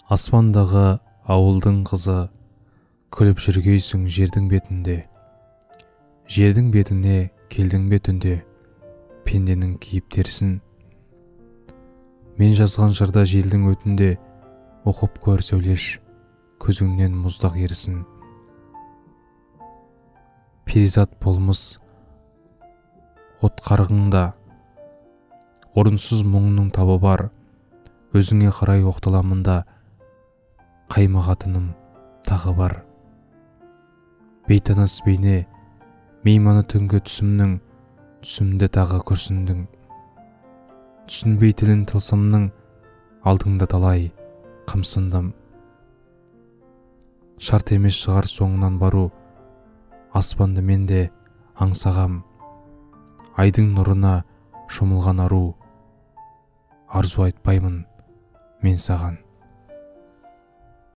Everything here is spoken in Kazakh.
Аспандағы ауылдың қызы, күліп жүргейсің жердің бетінде. Жердің бетіне келдің бе түнде, пенденің кейіптерсін. Мен жазған жырда желдің өтінде, оқып көр сөйлеш, көзіңнен мұздақ ерісін. Перизат болмыс от қарғыңда, орынсыз мұңның табы бар, өзіңе қарай оқталамында, қаймағатыным тағы бар. Бейтаныс бейне, мейманы түнгі түсімнің, түсімді тағы күрсіндің. Түсінбей тілін тылсымның, алдыңда талай қымсындым. Шарт емес шығар соңынан бару, аспанды мен де аңсағам. Айдың нұрына шомылған ару, арзу айтпаймын мен саған.